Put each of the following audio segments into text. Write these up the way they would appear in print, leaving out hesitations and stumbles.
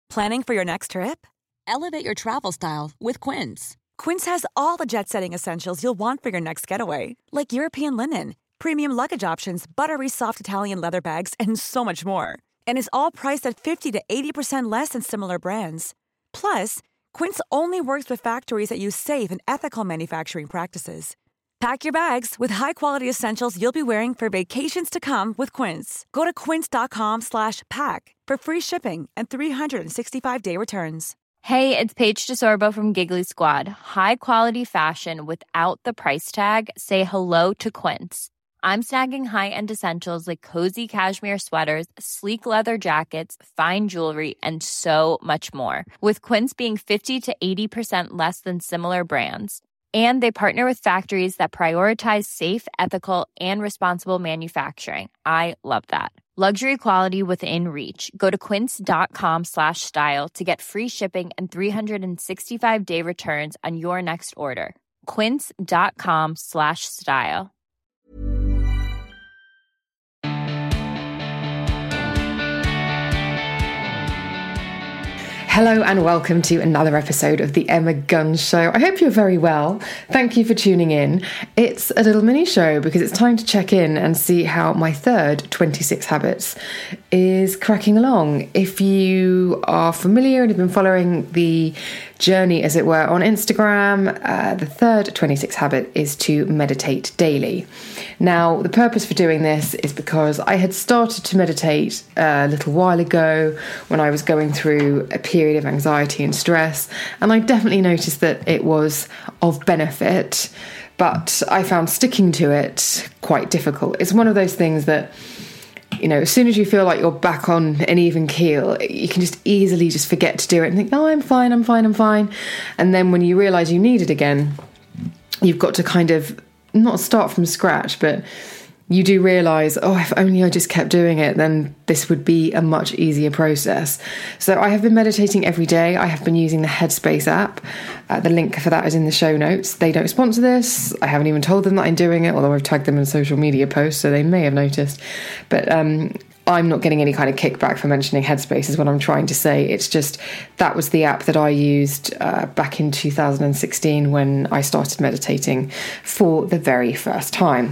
Planning for your next trip? Elevate your travel style with Quince. Quince has all the jet-setting essentials you'll want for your next getaway, like European linen, premium luggage options, buttery soft Italian leather bags, and so much more. And is all priced at 50 to 80% less than similar brands. Plus, Quince only works with factories that use safe and ethical manufacturing practices. Pack your bags with high-quality essentials you'll be wearing for vacations to come with Quince. Go to quince.com/pack for free shipping and 365-day returns. Hey, it's Paige DeSorbo from Giggly Squad. High quality fashion without the price tag. Say hello to Quince. I'm snagging high-end essentials like cozy cashmere sweaters, sleek leather jackets, fine jewelry, and so much more. With Quince being 50 to 80% less than similar brands. And they partner with factories that prioritize safe, ethical, and responsible manufacturing. I love that. Luxury quality within reach. Go to quince.com/style to get free shipping and 365-day returns on your next order. Quince.com/style. Hello and welcome to another episode of the Emma Guns Show. I hope you're very well. Thank you for tuning in. It's a little mini show because it's time to check in and see how my third 26 Habits is cracking along. If you are familiar and have been following the journey, as it were, on Instagram, the third 26 habit is to meditate daily. Now, the purpose for doing this is because I had started to meditate a little while ago when I was going through a period of anxiety and stress, and I definitely noticed that it was of benefit, but I found sticking to it quite difficult. It's one of those things that, you know, as soon as you feel like you're back on an even keel, you can just easily just forget to do it and think, oh, I'm fine. And then when you realise you need it again, you've got to kind of not start from scratch, but you do realise, oh, if only I just kept doing it, then this would be a much easier process. So I have been meditating every day. I have been using the Headspace app. The link for that is in the show notes. They don't sponsor this. I haven't even told them that I'm doing it, although I've tagged them in social media posts, so they may have noticed. But I'm not getting any kind of kickback for mentioning Headspace is what I'm trying to say. It's just that was the app that I used back in 2016 when I started meditating for the very first time.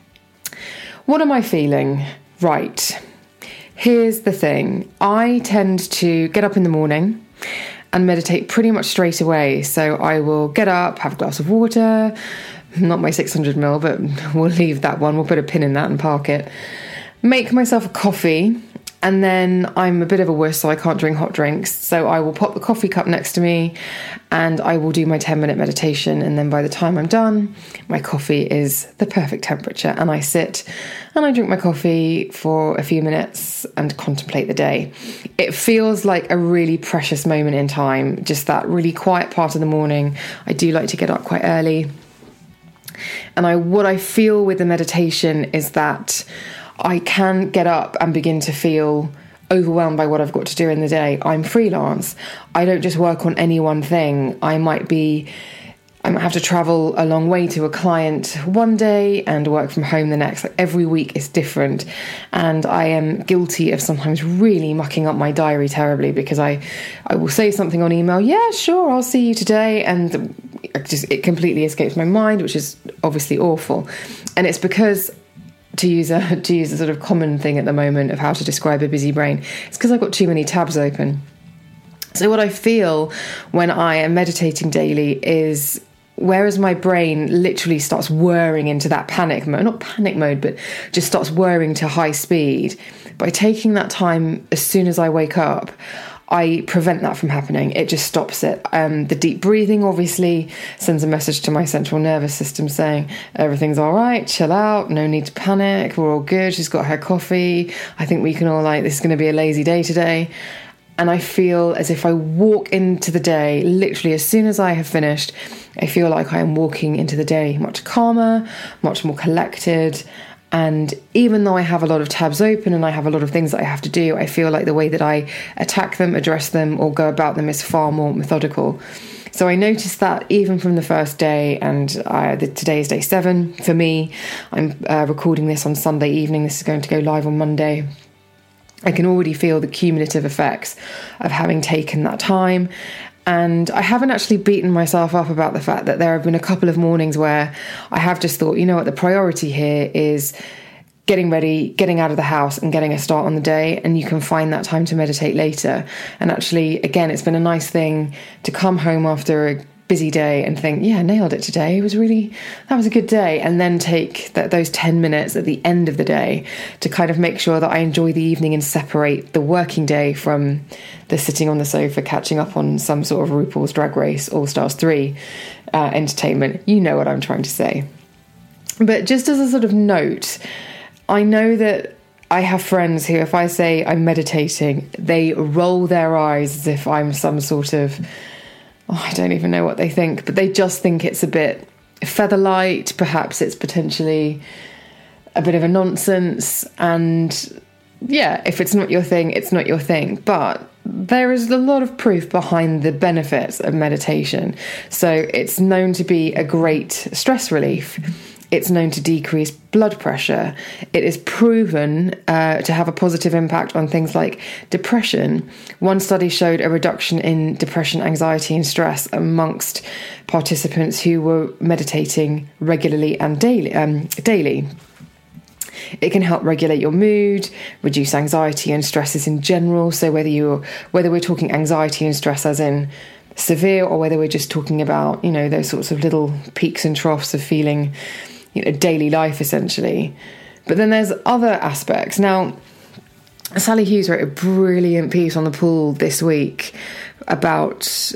What am I feeling? Right. Here's the thing. I tend to get up in the morning and meditate pretty much straight away. So I will get up, have a glass of water, not my 600ml, but we'll leave that one. We'll put a pin in that and park it. Make myself a coffee, and then I'm a bit of a wuss, so I can't drink hot drinks. So I will pop the coffee cup next to me and I will do my 10-minute meditation. And then by the time I'm done, my coffee is the perfect temperature. And I sit and I drink my coffee for a few minutes and contemplate the day. It feels like a really precious moment in time, just that really quiet part of the morning. I do like to get up quite early. And what I feel with the meditation is that I can get up and begin to feel overwhelmed by what I've got to do in the day. I'm freelance. I don't just work on any one thing. I might have to travel a long way to a client one day and work from home the next. Like every week is different. And I am guilty of sometimes really mucking up my diary terribly because I will say something on email. Yeah, sure, I'll see you today. And it completely escapes my mind, which is obviously awful. And it's because to use a sort of common thing at the moment of how to describe a busy brain, it's because I've got too many tabs open. So what I feel when I am meditating daily is, whereas my brain literally starts whirring into that panic mode, not panic mode, but just starts whirring to high speed, by taking that time as soon as I wake up, I prevent that from happening. It just stops it. The deep breathing obviously sends a message to my central nervous system saying everything's all right, chill out, no need to panic, we're all good, she's got her coffee, I think we can all this is going to be a lazy day today. And I feel as if I walk into the day, literally as soon as I have finished, I feel like I am walking into the day much calmer, much more collected. And even though I have a lot of tabs open and I have a lot of things that I have to do, I feel like the way that I attack them, address them, or go about them is far more methodical. So I noticed that even from the first day, and today is day 7 for me. I'm recording this on Sunday evening. This is going to go live on Monday. I can already feel the cumulative effects of having taken that time. And I haven't actually beaten myself up about the fact that there have been a couple of mornings where I have just thought, you know what, the priority here is getting ready, getting out of the house and getting a start on the day, and you can find that time to meditate later. And actually, again, it's been a nice thing to come home after a busy day and think, yeah, I nailed it today. That was a good day. And then take those 10 minutes at the end of the day to kind of make sure that I enjoy the evening and separate the working day from the sitting on the sofa catching up on some sort of RuPaul's Drag Race All Stars 3 entertainment. You know what I'm trying to say. But just as a sort of note, I know that I have friends who, if I say I'm meditating, they roll their eyes as if I'm some sort of, I don't even know what they think, but they just think it's a bit featherlight. Perhaps it's potentially a bit of a nonsense. And yeah, if it's not your thing, it's not your thing. But there is a lot of proof behind the benefits of meditation. So it's known to be a great stress relief. It's known to decrease blood pressure. It is proven to have a positive impact on things like depression. One study showed a reduction in depression, anxiety, and stress amongst participants who were meditating regularly and daily. It can help regulate your mood, reduce anxiety and stresses in general. So whether we're talking anxiety and stress as in severe, or whether we're just talking about, those sorts of little peaks and troughs of feeling, daily life essentially. But then there's other aspects. Now, Sally Hughes wrote a brilliant piece on The Pool this week about...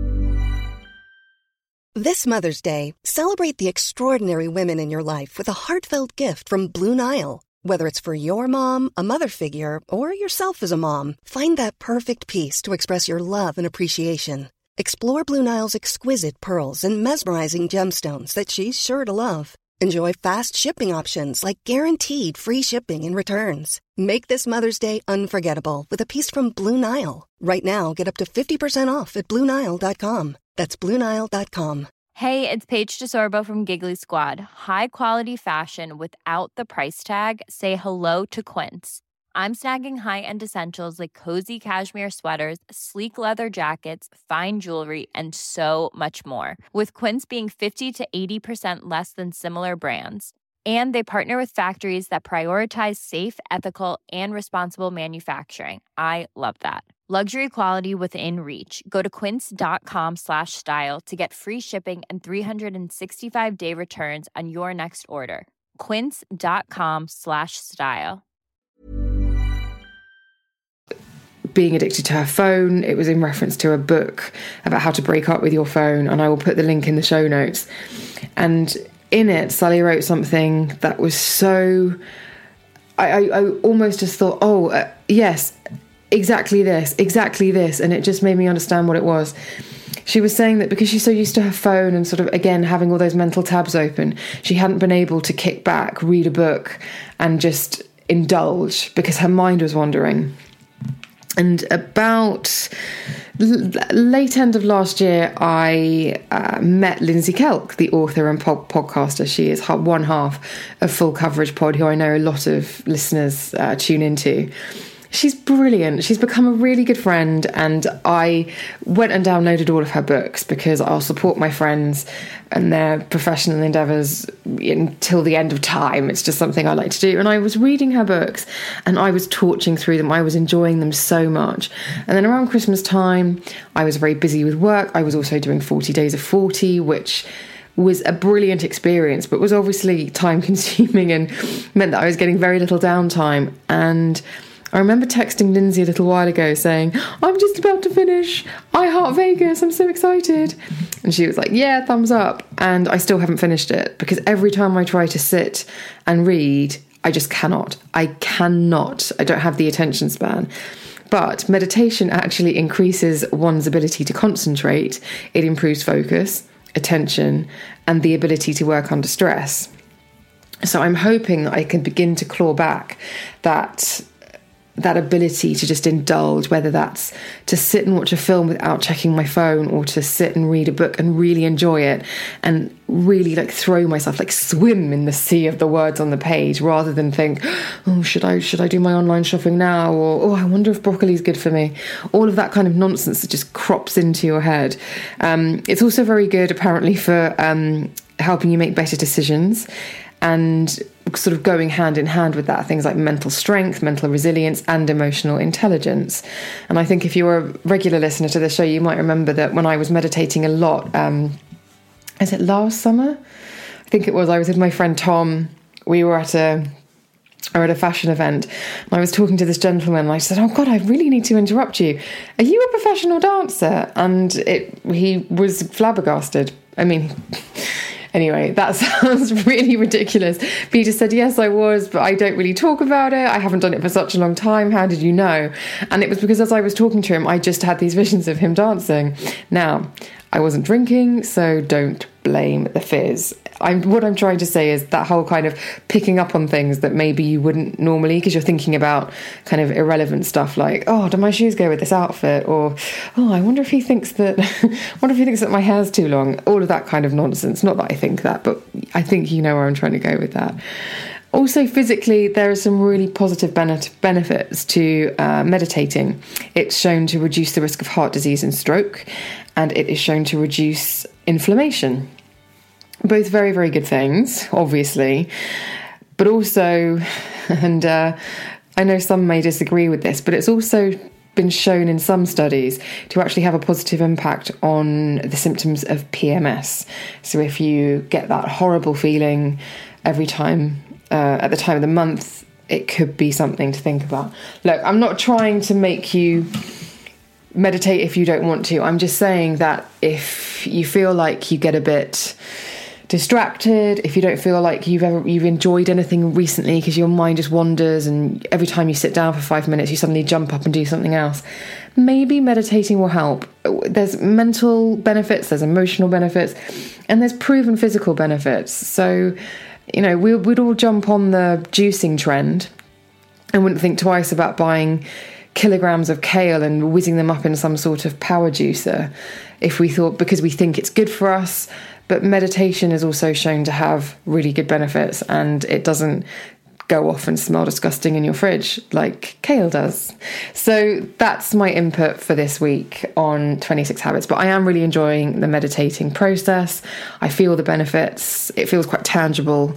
This Mother's Day, celebrate the extraordinary women in your life with a heartfelt gift from Blue Nile. Whether it's for your mom, a mother figure, or yourself as a mom, find that perfect piece to express your love and appreciation. Explore Blue Nile's exquisite pearls and mesmerizing gemstones that she's sure to love. Enjoy fast shipping options like guaranteed free shipping and returns. Make this Mother's Day unforgettable with a piece from Blue Nile. Right now, get up to 50% off at BlueNile.com. That's BlueNile.com. Hey, it's Paige DeSorbo from Giggly Squad. High quality fashion without the price tag. Say hello to Quince. I'm snagging high-end essentials like cozy cashmere sweaters, sleek leather jackets, fine jewelry, and so much more. With Quince being 50 to 80% less than similar brands. And they partner with factories that prioritize safe, ethical, and responsible manufacturing. I love that. Luxury quality within reach. Go to quince.com/style to get free shipping and 365-day returns on your next order. Quince.com/style. Being addicted to her phone. It was in reference to a book about how to break up with your phone, and I will put the link in the show notes. And in it, Sally wrote something that was so... I almost just thought, yes, exactly this, and it just made me understand what it was. She was saying that because she's so used to her phone and sort of, again, having all those mental tabs open, she hadn't been able to kick back, read a book, and just indulge because her mind was wandering. And about late end of last year, I met Lindsay Kelk, the author and podcaster. She is one half of Full Coverage Pod, who I know a lot of listeners tune into. She's brilliant. She's become a really good friend, and I went and downloaded all of her books because I'll support my friends and their professional endeavours until the end of time. It's just something I like to do. And I was reading her books and I was torching through them. I was enjoying them so much. And then around Christmas time, I was very busy with work. I was also doing 40 Days of 40, which was a brilliant experience, but was obviously time consuming and meant that I was getting very little downtime. And I remember texting Lindsay a little while ago saying, I'm just about to finish I Heart Vegas, I'm so excited. And she was like, yeah, thumbs up. And I still haven't finished it because every time I try to sit and read, I just cannot. I don't have the attention span. But meditation actually increases one's ability to concentrate. It improves focus, attention, and the ability to work under stress. So I'm hoping that I can begin to claw back that that ability to just indulge, whether that's to sit and watch a film without checking my phone, or to sit and read a book and really enjoy it and really like throw myself, like swim in the sea of the words on the page, rather than think, oh, should I do my online shopping now, or oh, I wonder if broccoli's good for me. All of that kind of nonsense that just crops into your head. It's also very good apparently for helping you make better decisions, and sort of going hand in hand with that, things like mental strength, mental resilience, and emotional intelligence. And I think if you're a regular listener to the show, you might remember that when I was meditating a lot, is it last summer? I think it was. I was with my friend Tom. We were at a fashion event, and I was talking to this gentleman, and I said, oh God, I really need to interrupt you. Are you a professional dancer? And he was flabbergasted. I mean, anyway, that sounds really ridiculous. Peter said, yes, I was, but I don't really talk about it. I haven't done it for such a long time. How did you know? And it was because as I was talking to him, I just had these visions of him dancing. Now, I wasn't drinking, so don't blame the fizz. What I'm trying to say is that whole kind of picking up on things that maybe you wouldn't normally, because you're thinking about kind of irrelevant stuff like, oh, do my shoes go with this outfit? Or, oh, I wonder if he thinks that my hair's too long. All of that kind of nonsense. Not that I think that, but I think you know where I'm trying to go with that. Also, physically, there are some really positive benefits to meditating. It's shown to reduce the risk of heart disease and stroke, and it is shown to reduce inflammation. Both very, very good things, obviously, but also, and I know some may disagree with this, but it's also been shown in some studies to actually have a positive impact on the symptoms of PMS. So if you get that horrible feeling every time, at the time of the month, it could be something to think about. Look, I'm not trying to make you meditate if you don't want to. I'm just saying that if you feel like you get a bit distracted, if you don't feel like you've enjoyed anything recently because your mind just wanders, and every time you sit down for 5 minutes you suddenly jump up and do something else, maybe meditating will help. There's mental benefits, there's emotional benefits, and there's proven physical benefits. So, you know, we'd all jump on the juicing trend and wouldn't think twice about buying kilograms of kale and whizzing them up in some sort of power juicer if we thought, because we think it's good for us. But meditation is also shown to have really good benefits, and it doesn't go off and smell disgusting in your fridge like kale does. So that's my input for this week on 26 Habits. But I am really enjoying the meditating process. I feel the benefits. It feels quite tangible.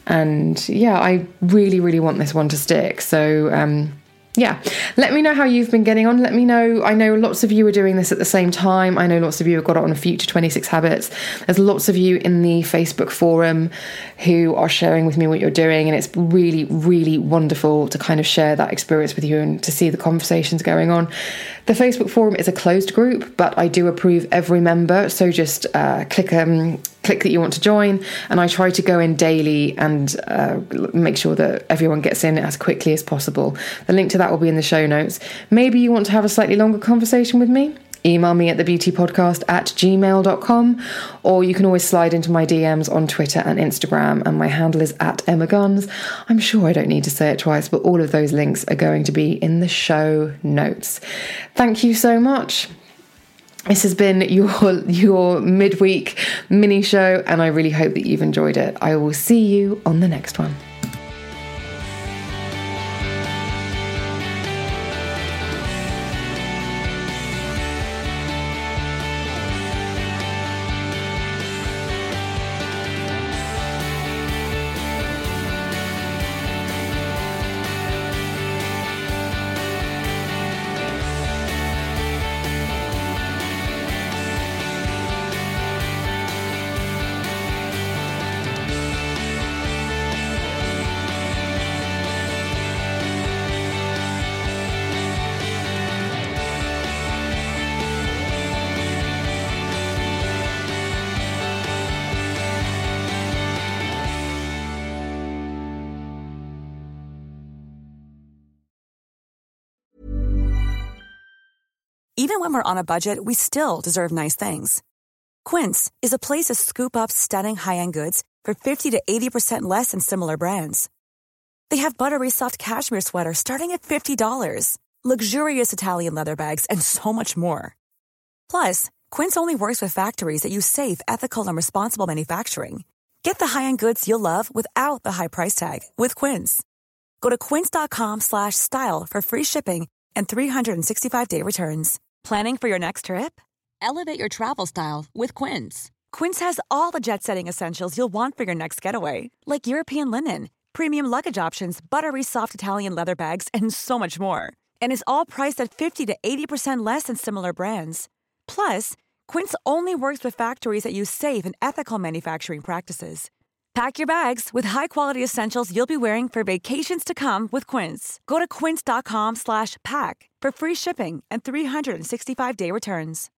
And yeah, I really, really want this one to stick. So yeah, let me know how you've been getting on. Let me know. I know lots of you are doing this at the same time. I know lots of you have got it on Future 26 Habits. There's lots of you in the Facebook forum who are sharing with me what you're doing. And it's really, really wonderful to kind of share that experience with you and to see the conversations going on. The Facebook forum is a closed group, but I do approve every member. So just click that you want to join, and I try to go in daily and make sure that everyone gets in as quickly as possible. The link to that will be in the show notes. Maybe you want to have a slightly longer conversation with me? Email me at thebeautypodcast@gmail.com, or you can always slide into my DMs on Twitter and Instagram, and my handle is @EmmaGuns. I'm sure I don't need to say it twice, but all of those links are going to be in the show notes. Thank you so much. This has been your midweek mini show, and I really hope that you've enjoyed it. I will see you on the next one. Even when we're on a budget, we still deserve nice things. Quince is a place to scoop up stunning high-end goods for 50 to 80% less than similar brands. They have buttery soft cashmere sweaters starting at $50, luxurious Italian leather bags, and so much more. Plus, Quince only works with factories that use safe, ethical, and responsible manufacturing. Get the high-end goods you'll love without the high price tag with Quince. Go to quince.com/style for free shipping and 365-day returns. Planning for your next trip? Elevate your travel style with Quince. Quince has all the jet-setting essentials you'll want for your next getaway, like European linen, premium luggage options, buttery soft Italian leather bags, and so much more. And is all priced at 50 to 80% less than similar brands. Plus, Quince only works with factories that use safe and ethical manufacturing practices. Pack your bags with high-quality essentials you'll be wearing for vacations to come with Quince. Go to quince.com/pack for free shipping and 365-day returns.